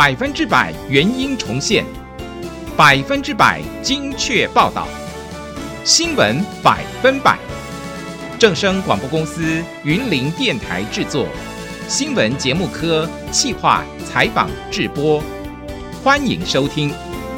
100%原因重现，100%精确报道，新闻100%。正声广播公司云林电台制作，新闻节目科企划采访制播，欢迎收听。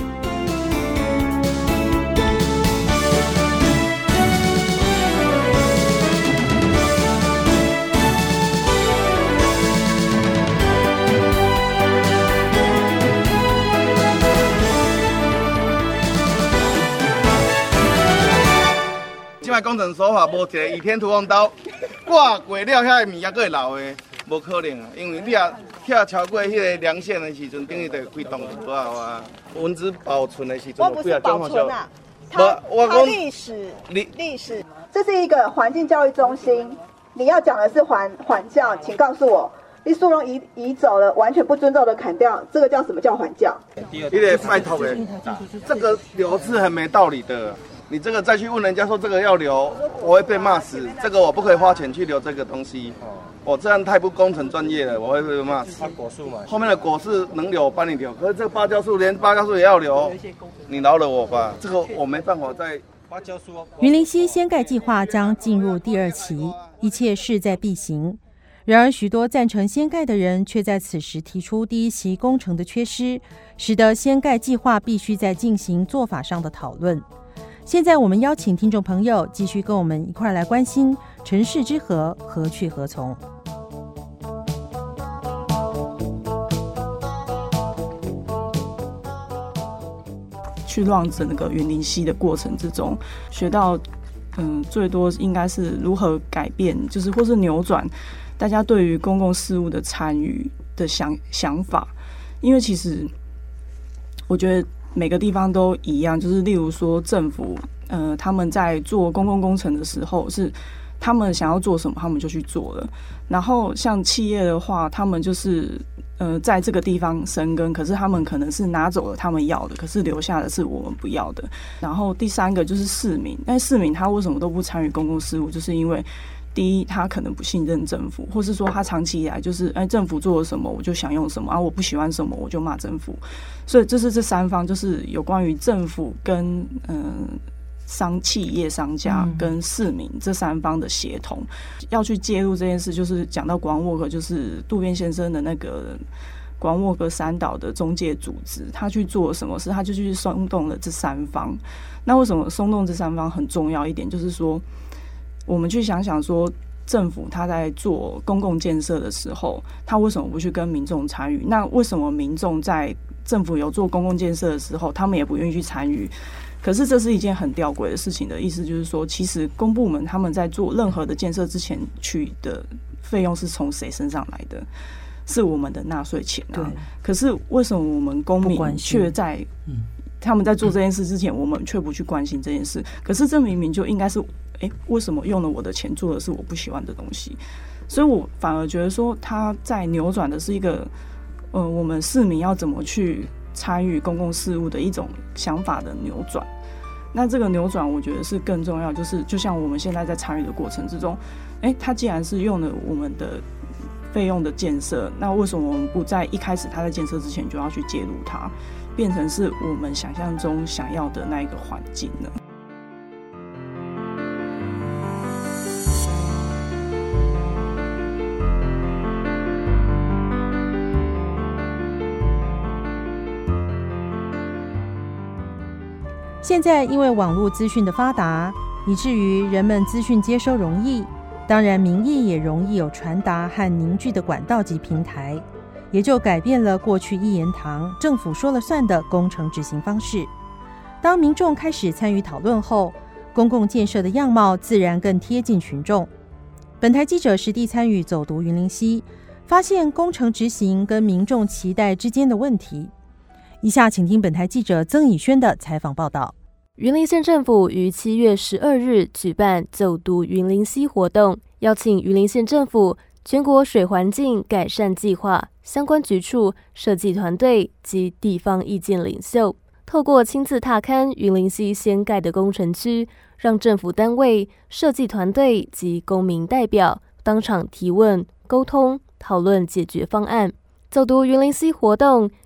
工程手法无一个倚天屠龙刀挂过了，遐物件佫会老的，无可能啊！因为你啊跳超过迄个量线的时阵，等于就开动就好啊。文字保存的时阵， 我不是保存啊，它历史。这是一个环境教育中心，你要讲的是缓教，请告诉我，你树龙移走了，完全不遵照的砍掉，这个叫什么叫缓教？ 你得拜托的，这个留是很没道理的。你这个再去问人家说这个要留，我会被骂死。这个我不可以花钱去留这个东西，我这样太不工程专业了，我会被骂死。 果树嘛， 后面的果树能留我帮你留，可是这个芭蕉树连芭蕉树也要留，你饶了我吧，这个我没办法再。 芭蕉树。 云林溪掀盖计划将进入第2期，一切势在必行。然而，许多赞成掀盖的人却在此时提出第1期工程的缺失，使得掀盖计划必须在进行做法上的讨论。现在我们邀请听众朋友继续跟我们一块来关心城市之河何去何从。 去让整个云林溪的过程之中，学到最多应该是如何改变，就是或是扭转大家对于公共事务的参与的想法。因为其实我觉得每个地方都一样，就是例如说政府他们在做公共工程的时候，是他们想要做什么他们就去做了。然后像企业的话，他们就是在这个地方生根，可是他们可能是拿走了他们要的，可是留下的是我们不要的。然后第3个就是市民，但市民他为什么都不参与公共事务，就是因为第一，他可能不信任政府，或是说他长期以来就是政府做了什么我就想用什么啊，我不喜欢什么我就骂政府。所以这是这3方，就是有关于政府跟企业商家跟市民这3方的协同，要去介入这件事。就是讲到国王沃克，就是渡边先生的那个国王沃克3岛的中介组织，他去做了什么事？他就去松动了这3方。那为什么松动这3方很重要一点？就是说我们去想想说，政府他在做公共建设的时候，他为什么不去跟民众参与？那为什么民众在政府有做公共建设的时候，他们也不愿意去参与？可是这是一件很吊诡的事情的意思，就是说，其实公部门他们在做任何的建设之前，取的费用是从谁身上来的？是我们的纳税钱啊。可是为什么我们公民却在他们在做这件事之前，我们却不去关心这件事？可是这明明就应该是，为什么用了我的钱做的是我不喜欢的东西？所以我反而觉得说，他在扭转的是一个，我们市民要怎么去参与公共事务的一种想法的扭转。那这个扭转我觉得是更重要，就是就像我们现在在参与的过程之中，他既然是用了我们的费用的建设，那为什么我们不在一开始他在建设之前就要去介入它，变成是我们想象中想要的那一个环境呢？ 现在因为网络资讯的发达，以至于人们资讯接收容易，当然民意也容易有传达和凝聚的管道及平台，也就改变了过去一言堂、政府说了算的工程执行方式。当民众开始参与讨论后，公共建设的样貌自然更贴近群众。本台记者实地参与走读云林溪，发现工程执行跟民众期待之间的问题。以下请听本台记者曾以轩的采访报道。 云林县政府于7月12日举办走读云林溪活动，邀请云林县政府、全国水环境改善计划相关局处、设计团队及地方意见领袖，透过亲自踏勘云林溪掀盖的工程区，让政府单位、设计团队及公民代表当场提问、沟通、讨论解决方案。走读云林溪活动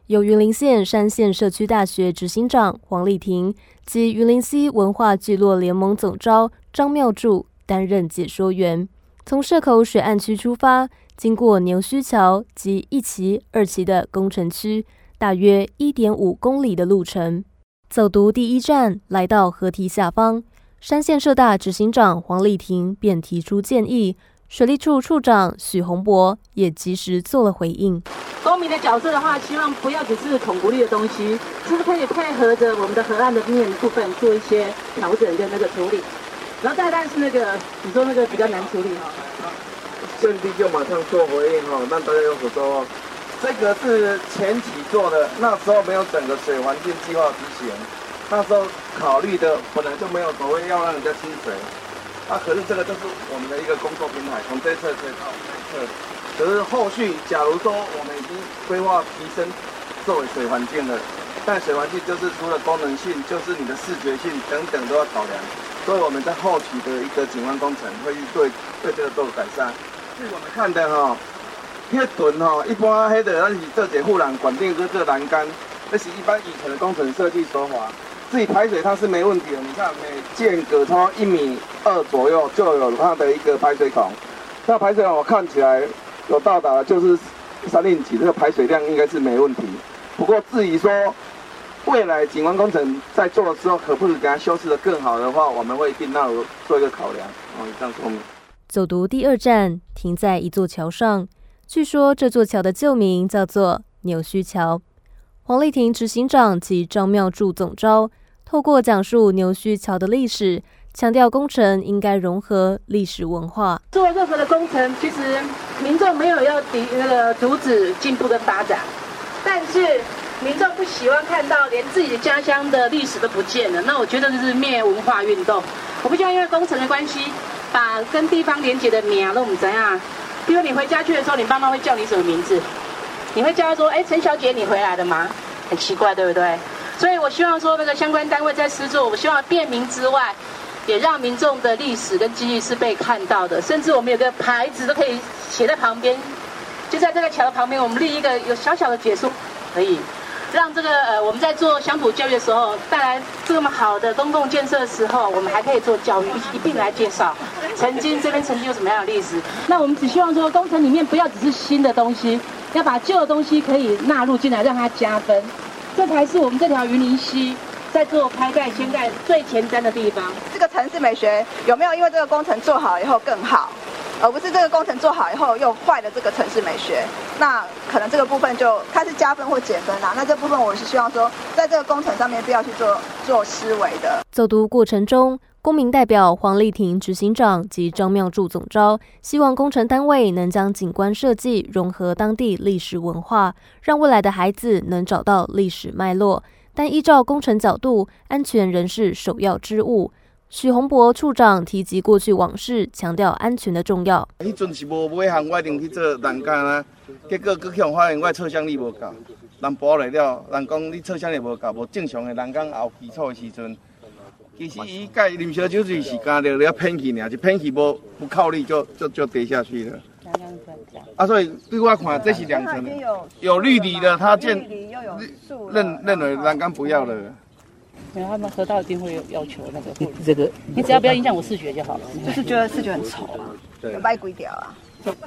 由云林县山县社区大学执行长黄丽婷及云林溪文化聚落联盟总召张妙柱担任解说员，从社口水岸区出发，经过牛须桥及1期、2期的工程区，大约1.5公里的路程。走读第一站，来到河堤下方，山县社大执行长黄丽婷便提出建议，水利处处长许宏博也及时做了回应。 公民的角色的话，希望不要只是孔古力的东西，是不是可以配合着我们的河岸的面部分做一些调整跟那个处理？然后再来是那个你说那个比较难处理哈。 县地就马上做回应哈，让大家有所收获。这个是前期做的，那时候没有整个水环境计划执行，那时候考虑的本来就没有所谓要让人家清水，可是这个就是我们的一个工作平台，从这一侧可以到那一侧。可是后续假如说我们已经规划提升作为水环境了，但水环境就是除了功能性，就是你的视觉性等等都要考量，所以我们在后期的一个景观工程会对这个做改善。据我们看的哈，那墩哈，一般那个咱是做一护栏管定跟做栏杆，那是一般以前的工程设计手法。自己排水它是没问题的，你看每间隔超1.2米左右就有它的一个排水孔，那排水孔我看起来有到达就是3令几，这个排水量应该是没问题。不过至于说未来景观工程在做的时候，可不可以给它修饰得更好的话，我们会一定纳入做一个考量。以上说明。 走读第2站，停在一座桥上，据说这座桥的旧名叫做牛须桥。黄丽婷执行长及张妙柱总召透过讲述牛须桥的历史，强调工程应该融合历史文化。 做任何的工程，其实民众没有要阻止进步的发展，但是民众不喜欢看到连自己的家乡的历史都不见了，那我觉得这是灭文化运动。我不希望因为工程的关系，把跟地方连结的名都不知道。比如你回家去的时候，你爸妈会叫你什么名字？你会叫他说：“陈小姐，你回来了吗？”很奇怪，对不对？所以我希望说，那个相关单位在施作，我希望便民之外，也让民众的历史跟记忆是被看到的。甚至我们有个牌子都可以写在旁边，就在这个桥的旁边，我们立一个有小小的解说，可以让这个我们在做乡土教育的时候，带来这么好的公共建设的时候，我们还可以做教育一并来介绍这边曾经有什么样的历史。那我们只希望说，工程里面不要只是新的东西，要把旧的东西可以纳入进来，让它加分，这才是我们这条云林溪在做开盖掀盖最前瞻的地方。 这个城市美学有没有因为这个工程做好以后更好，而不是这个工程做好以后又坏了这个城市美学？那可能这个部分就它是加分或减分啦。那这部分我是希望说，在这个工程上面不要去做思维的。 走读过程中，公民代表黄丽婷执行长及张妙柱总召希望工程单位能将景观设计融合当地历史文化，让未来的孩子能找到历史脉络。但依照工程角度，安全仍是首要之务。许宏博处长提及过去往事，强调安全的重要。 迄阵是无买行，我一定去做栏杆啊，结果去向发现我测向力无够，人补来了，人讲你测向力无够，无正常的栏杆后基础的时阵，其实伊盖啉烧酒水是干了了偏去尔，一偏去不靠力就跌下去了。所以对我看这是2层的，有绿篱的，他认为栏杆不要了。 没有，他们河道一定会有要求那个这个，你只要不要影响我视觉就好了。 就是觉得视觉很丑啊，有摆几条啊。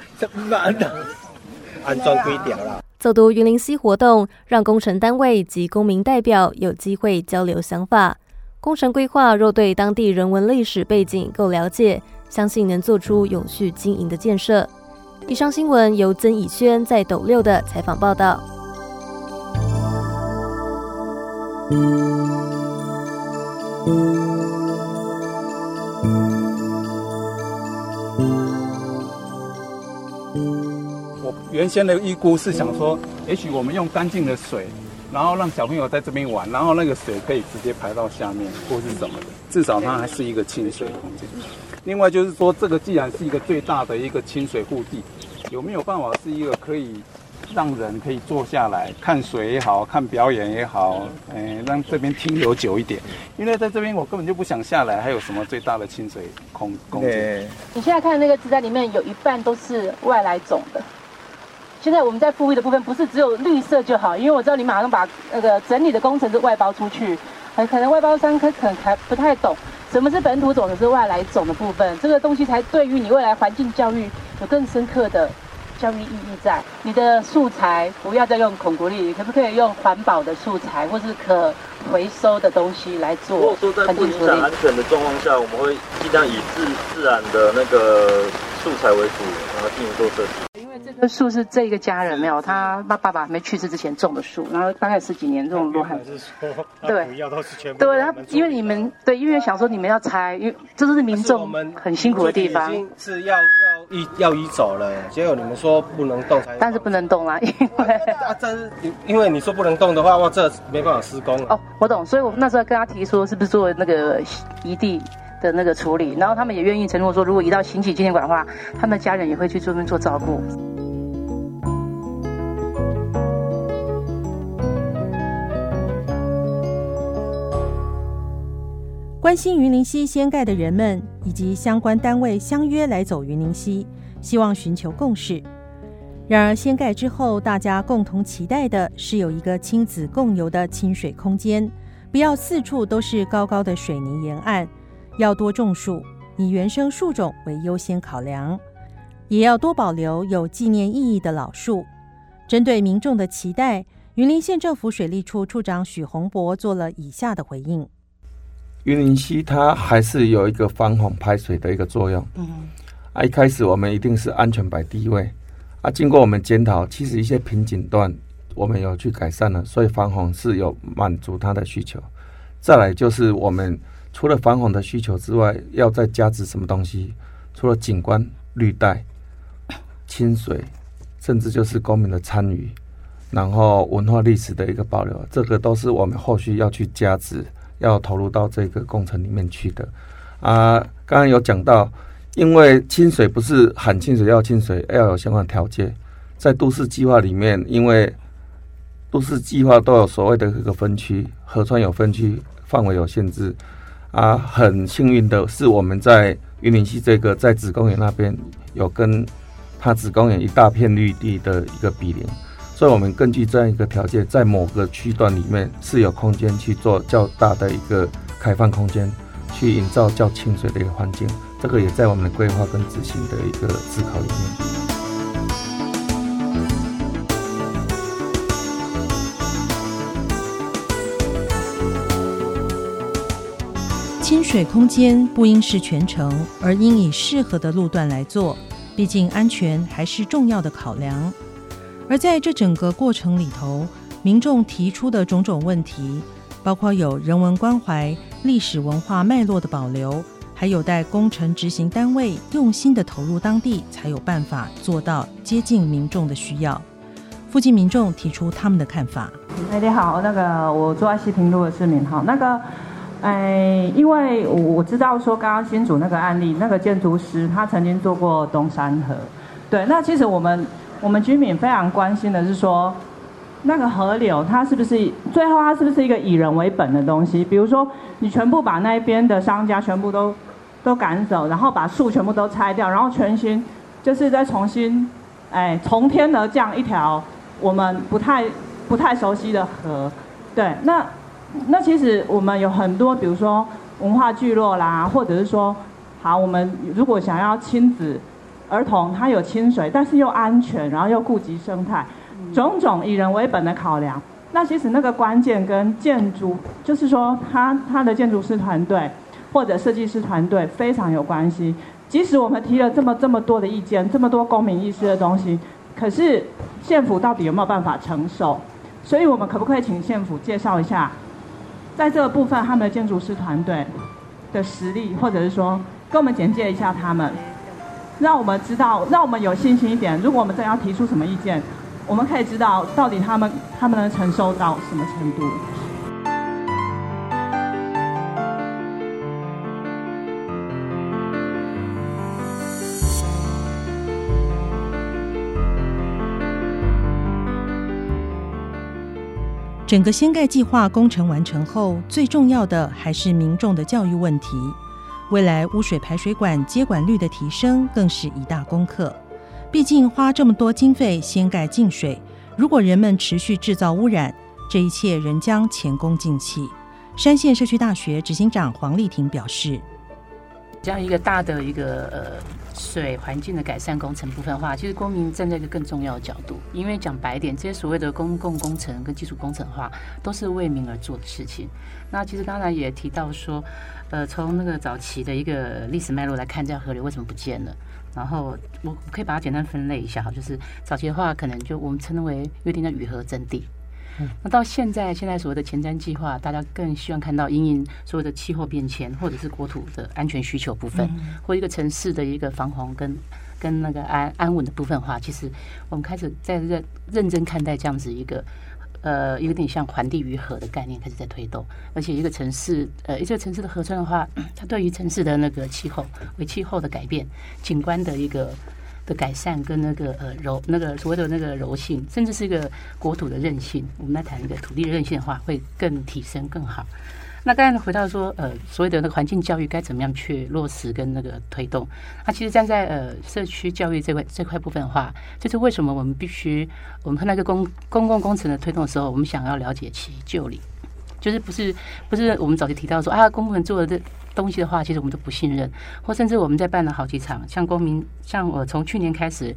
安装几条啦。 走读云林溪活动，让工程单位及公民代表有机会交流想法。工程规划若对当地人文历史背景够了解，相信能做出永续经营的建设。以上新闻由曾以轩在斗六的采访报道。 我原先的预估是想说，也许我们用干净的水，然后让小朋友在这边玩，然后那个水可以直接排到下面或是什么的，至少它还是一个清水空间。另外就是说，这个既然是一个最大的一个清水护地，有没有办法是一个可以让人可以坐下来看水也好，看表演也好，让这边停留久一点？因为在这边我根本就不想下来，还有什么最大的清水空间？ 你现在看那个植栽里面有一半都是外来种的， 现在我们在复议的部分不是只有绿色就好，因为我知道你马上把那个整理的工程是外包出去，可能外包商可能还不太懂什么是本土种，什么是外来种的部分，这个东西才对于你未来环境教育有更深刻的教育意义在。你的素材不要再用孔固力，可不可以用环保的素材或是可回收的东西来做？ 如果说在不影响安全的状况下，我们会尽量以自然的那个素材为主，然后进行做设计。 因为这棵树是这个家人没有，他爸爸没去世之前种的树，然后大概10几年这种落汉。对，不要都是全部。对，因为你们对，因为想说你们要拆，因为这都是民众很辛苦的地方。 已经是要移走了，结果你们说不能动， 但是不能动啦， 因为你说不能动的话，哇，这没办法施工了。 哦，我懂，所以我那时候跟他提说，是不是做那个移地的那个处理，然后他们也愿意承诺说，如果移到行启纪念馆的话，他们的家人也会去专门做照顾。 关心云林溪掀盖的人们以及相关单位相约来走云林溪，希望寻求共识。然而掀盖之后，大家共同期待的是有一个亲子共游的亲水空间，不要四处都是高高的水泥沿岸，要多种树，以原生树种为优先考量，也要多保留有纪念意义的老树。针对民众的期待，云林县政府水利处处长许宏博做了以下的回应。 云林溪它还是有一个防洪排水的一个作用。一开始我们一定是安全摆第一位。经过我们检讨，其实一些瓶颈段我们有去改善了，所以防洪是有满足它的需求。再来就是我们除了防洪的需求之外，要再加值什么东西？除了景观、绿带、清水，甚至就是公民的参与，然后文化历史的一个保留，这个都是我们后续要去加值，要投入到这个工程里面去的。刚刚有讲到，因为清水不是喊清水要清水，要有相关条件。在都市计划里面，因为都市计划都有所谓的一个分区，河川有分区，范围有限制。很幸运的是，我们在云林溪这个在子公园那边有跟它子公园一大片绿地的一个比邻，所以我们根据这样一个条件，在某个区段里面是有空间去做较大的一个开放空间，去营造较清水的一个环境。这个也在我们的规划跟执行的一个思考里面。 清水空间不应是全程，而应以适合的路段来做，毕竟安全还是重要的考量。而在这整个过程里头，民众提出的种种问题，包括有人文关怀、历史文化脉络的保留，还有待工程执行单位用心的投入当地，才有办法做到接近民众的需要。附近民众提出他们的看法。 你好，我住在西平路的市民哈，因为我知道说刚刚新竹那个案例，那个建筑师他曾经做过东山河，对，那其实我们居民非常关心的是说，那个河流它是不是最后它是不是一个以人为本的东西？比如说你全部把那边的商家全部都赶走，然后把树全部都拆掉，然后全新就是再重新从天而降一条我们不太熟悉的河，对，那其实我们有很多，比如说文化聚落啦，或者是说，好，我们如果想要亲子儿童，他有清水，但是又安全，然后又顾及生态，种种以人为本的考量。那其实那个关键跟建筑，就是说他的建筑师团队或者设计师团队非常有关系。即使我们提了这么多的意见，这么多公民意识的东西，可是县府到底有没有办法承受？所以我们可不可以请县府介绍一下？在这个部分，他们的建筑师团队的实力，或者是说跟我们简介一下他们，让我们知道，让我们有信心一点。如果我们真的要提出什么意见，我们可以知道到底他们能承受到什么程度。 整个掀盖计划工程完成后，最重要的还是民众的教育问题。未来污水排水管接管率的提升更是一大功课。 毕竟花这么多经费掀盖净水，如果人们持续制造污染，这一切仍将前功尽弃。山县社区大学执行长黄丽婷表示， 这样一个大的一个水环境的改善工程部分的话，其实公民站在一个更重要的角度，因为讲白一点，这些所谓的公共工程跟基础工程的话，都是为民而做的事情。那其实刚才也提到说，从那个早期的一个历史脉络来看，这条河流为什么不见了？然后我可以把它简单分类一下，就是早期的话，可能就我们称为有点叫雨河征地。那到现在所谓的前瞻计划，大家更希望看到因应所谓的气候变迁，或者是国土的安全需求部分，或一个城市的一个防洪跟那个安稳的部分的话，其实我们开始在认真看待这样子一个有点像环地于河的概念开始在推动，而且一个城市一个城市的河川的话，它对于城市的那个气候的改变、景观的一个的改善跟那个所谓的那个柔性，甚至是一个国土的韧性，我们来谈一个土地的韧性的话，会更提升更好。那刚才回到说所谓的那个环境教育该怎么样去落实跟那个推动，那其实站在社区教育这块部分的话，就是为什么我们看那个公共工程的推动的时候，我们想要了解其旧理，就是不是我们早期提到说公部门做的东西的话，其实我们都不信任，或甚至我们在办了好几场，像我从去年开始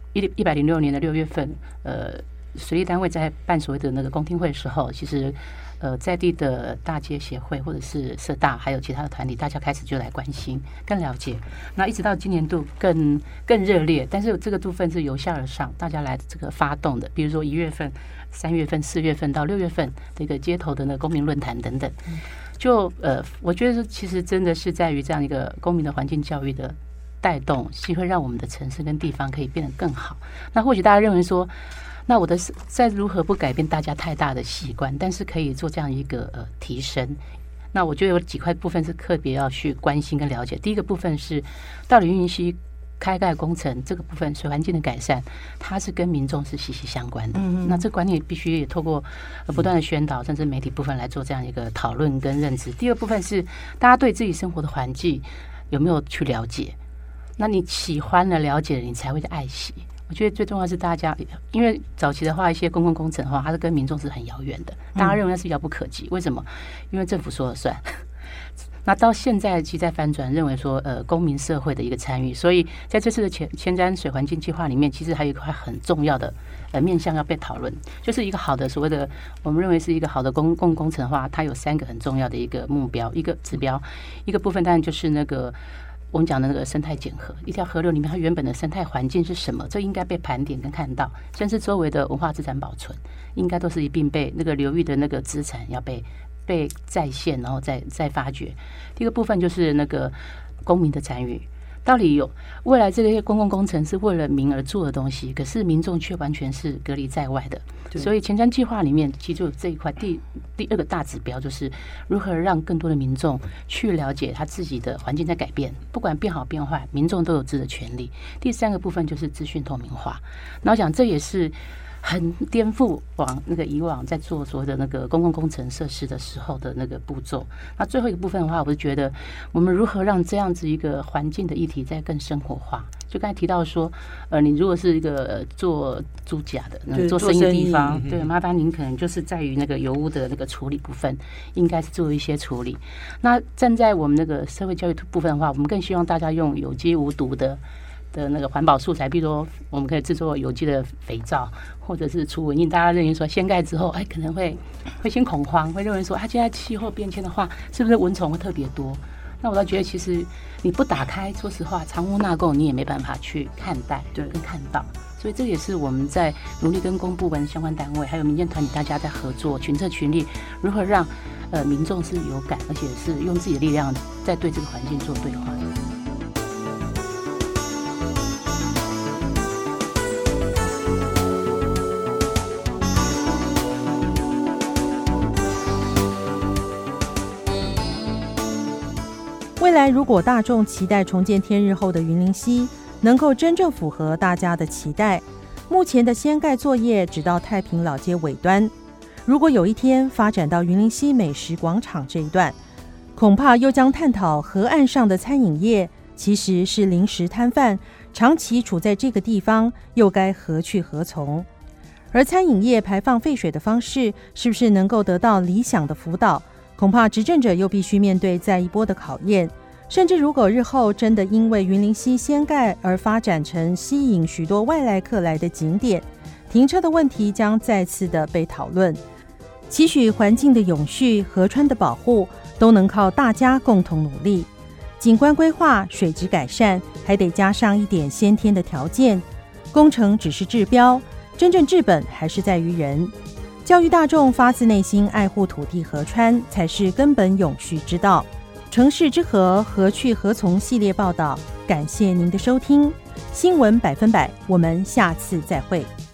106年的6月份，水利单位在办所谓的那个公听会的时候，其实在地的大街协会或者是社大还有其他的团体，大家开始就来关心更了解，那一直到今年度更热烈，但是这个部分是由下而上，大家来这个发动的，比如说1月份、3月份、4月份到6月份的一个街头的那个公民论坛等等，就我觉得其实真的是在于这样一个公民的环境教育的带动，是会让我们的城市跟地方可以变得更好。那或许大家认为说，那我的在如何不改变大家太大的习惯，但是可以做这样一个提升。那我觉得有几块部分是特别要去关心跟了解。第一个部分是到底云林溪开盖工程这个部分水环境的改善，它是跟民众是息息相关的。那这观念必须也透过不断的宣导，甚至媒体部分来做这样一个讨论跟认知。第二部分是大家对自己生活的环境有没有去了解？那你喜欢了了解了，你才会爱惜。我觉得最重要是大家，因为早期的话，一些公共工程的话，它是跟民众是很遥远的，大家认为那是遥不可及。为什么？因为政府说了算。那到现在其实在翻转，认为说公民社会的一个参与，所以在这次的前瞻水环境计划里面，其实还有一块很重要的面向要被讨论，就是一个好的所谓的我们认为是一个好的公共工程的话，它有3个很重要的一个目标，一个指标，一个部分当然就是那个我们讲的那个生态检核，一条河流里面它原本的生态环境是什么，这应该被盘点跟看到，甚至周围的文化资产保存，应该都是一并被那个流域的那个资产要被再现，然后再发掘。第一个部分就是那个公民的参与，到底有未来这些公共工程是为了民而做的东西，可是民众却完全是隔离在外的。所以前瞻计划里面其实就有这一块第2个大指标，就是如何让更多的民众去了解他自己的环境在改变，不管变好变坏，民众都有自己的权利。第3个部分就是资讯透明化，然后讲这也是很颠覆以往在做所谓的那个公共工程设施的时候的那个步骤。那最后一个部分的话，我是觉得我们如何让这样子一个环境的议题再更生活化。就刚才提到说，你如果是一个做租甲的、做生意的地方，对，麻烦您可能就是在于那个油污的那个处理部分，应该是做一些处理。那站在我们那个社会教育部分的话，我们更希望大家用有机无毒的那个环保素材，比如说我们可以制作有机的肥皂，或者是除蚊蝇。大家认为说掀盖之后，可能会先恐慌，会认为说现在气候变迁的话，是不是蚊虫会特别多？那我倒觉得其实你不打开，说实话，藏污纳垢，你也没办法去看待跟看到。所以这也是我们在努力跟公部门相关单位还有民间团体大家在合作，群策群力，如何让民众是有感，而且是用自己的力量在对这个环境做对话的。 未来如果大众期待重见天日后的云林溪能够真正符合大家的期待，目前的掀盖作业只到太平老街尾端，如果有一天发展到云林溪美食广场这一段，恐怕又将探讨河岸上的餐饮业其实是临时摊贩，长期处在这个地方，又该何去何从？而餐饮业排放废水的方式，是不是能够得到理想的辅导？恐怕执政者又必须面对再一波的考验。甚至如果日后真的因为云林溪掀盖而发展成吸引许多外来客来的景点，停车的问题将再次的被讨论。期许环境的永续、河川的保护都能靠大家共同努力。景观规划、水质改善，还得加上一点先天的条件。工程只是治标，真正治本还是在于人。教育大众发自内心爱护土地河川，才是根本永续之道。城市之河，何去何从系列报道，感谢您的收听。新闻100%，我们下次再会。